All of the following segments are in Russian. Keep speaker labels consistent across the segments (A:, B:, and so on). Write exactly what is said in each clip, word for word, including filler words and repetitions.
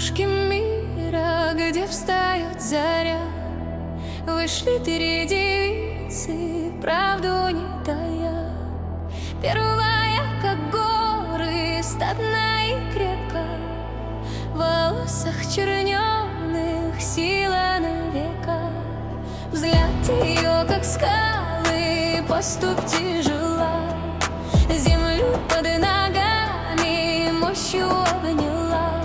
A: окошке мира, где встает заря, вышли три девицы, правду не тая. Первая, как горы, статна и крепка, в волосах чернёных сила навека. Взгляд ее, как скалы, поступь тяжела, землю под ногами мощью обняла.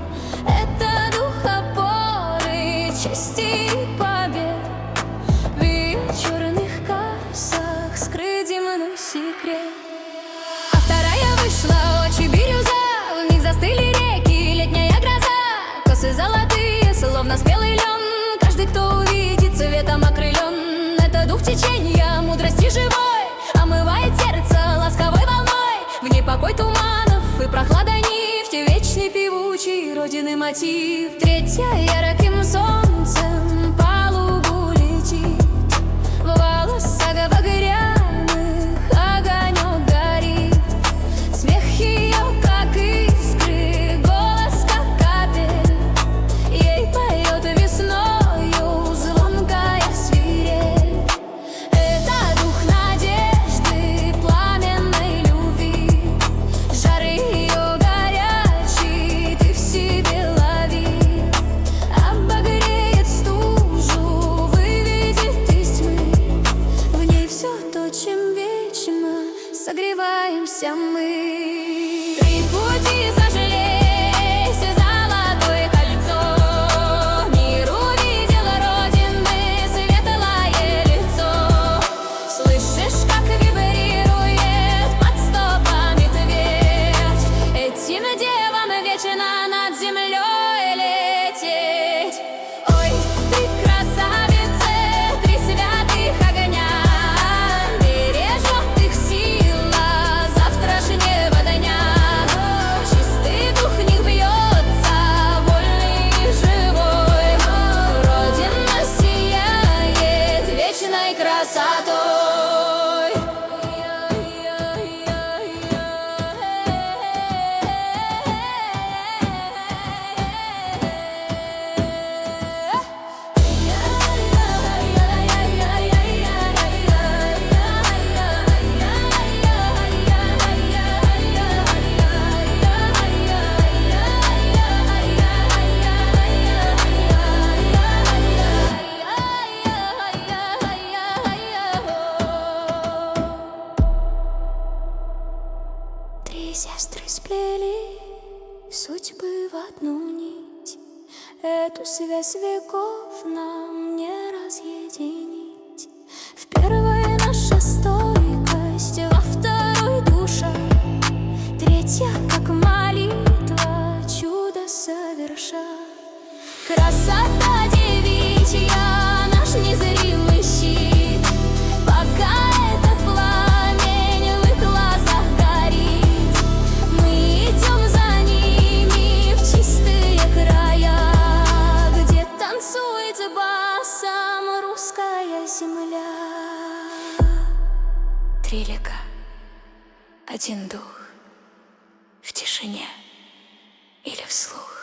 A: Это дух опоры, чести и побед, в ее черных косах скрыт земной секрет. А вторая вышла, очи бирюза, в них застыли реки, летняя гроза, косы золотые, словно спелый лен. Каждый, кто увидит, цветом окрылен. Это дух течения, мудрости живой, омывает сердце ласковой волной. В ней покой туманов и прохлада нив, вечный певучий родины мотив. Третья ярким солнцем по лугу летит, в волосах багряных огонек горит. Смех ее, как искры, голос, как капель, ей поет весною звонкая свирель. Это дух надежды, пламенной любви, жар ее горячий ты в себе лови. Обогреет стужу, выведет из тьмы, в ней все то, чем вечно согреваемся мы. Три пути зажглись, золотое кольцо, мир увидел родины светлое лицо. Слышишь, как вибрирует под стопами твердь, этим девам вечно над землей лететь. Ой, ты красавица, три святых огня, бережет их сила завтрашнего дня. Чистый дух в них бьется, вольный и живой, родина сияет вечной красотой. Три сестры сплели судьбы в одну нить, эту связь веков нам не разъединить. В первой наша стойкость, во второй душа, третья, как молитва, чудо соверша. Красота девичья, наш незримый щит, пока этот пламень в их глазах горит, мы идем за ними в чистые края, где танцует басом русская земля. Три лика, один дух, в тишине или вслух.